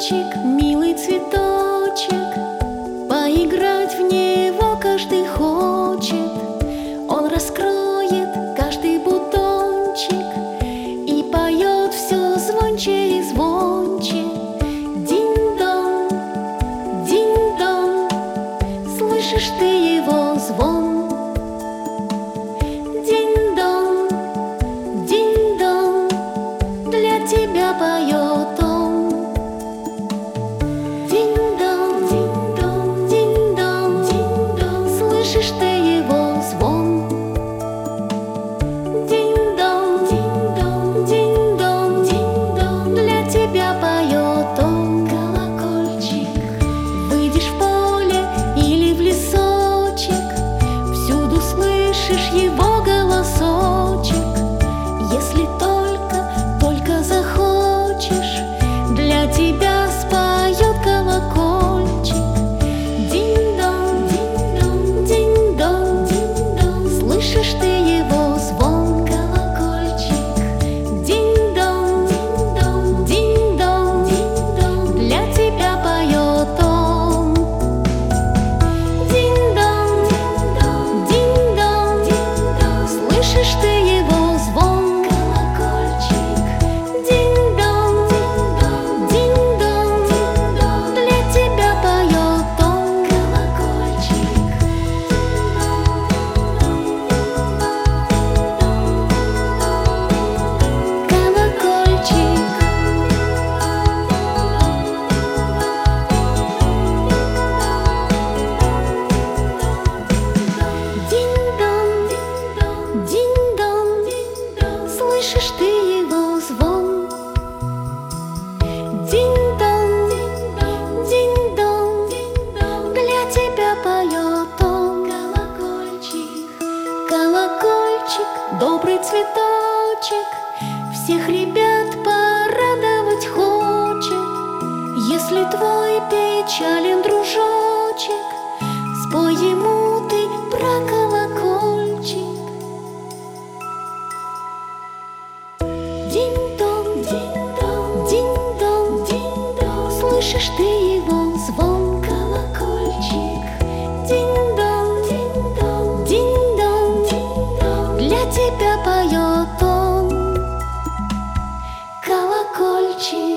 колокольчик, милый цветочек, поиграть в него каждый хочет. Он раскроет каждый бутончик и поет все звонче и звонче. Динь-дон, динь-дон, слышишь ты его звон? Динь-дон, динь-дон, для тебя поет он. Динь-дон, динь-дон, динь-дон, динь-дон, слышишь ты его звон? Динь-дон, динь-дон, динь-дон, динь-дон, для тебя поет он. Колокольчик, выйдешь в поле или в лесочек, всюду слышишь его голосочек. Если только захочешь, для тебя споет колокольчик. Динь-дон, динь-дон, динь-дон, динь-дон, слышишь ты его звон? Колокольчик, динь-дон, динь-дон, динь-дон, динь-дон, для тебя поет он. Динь-дон, динь-дон, динь-дон, слышишь ты его звон? Колокольчик, динь-дон, динь-дон, динь-дон, для тебя поет он. Колокольчик, колокольчик. Динь-дон, динь-дон, слышишь ты его звон? Динь-дон, динь-дон, для тебя поет он. Колокольчик, колокольчик, добрый цветочек, всех ребят порадовать хочет. Если твой печален дружочек, спой ему ты про колокольчик. Динь-дон, динь-дон, динь-дон, динь-дон, слышишь ты его звон? Колокольчик, динь-дон, динь-дон, динь-дон, динь-дон, для тебя поет он. Колокольчик.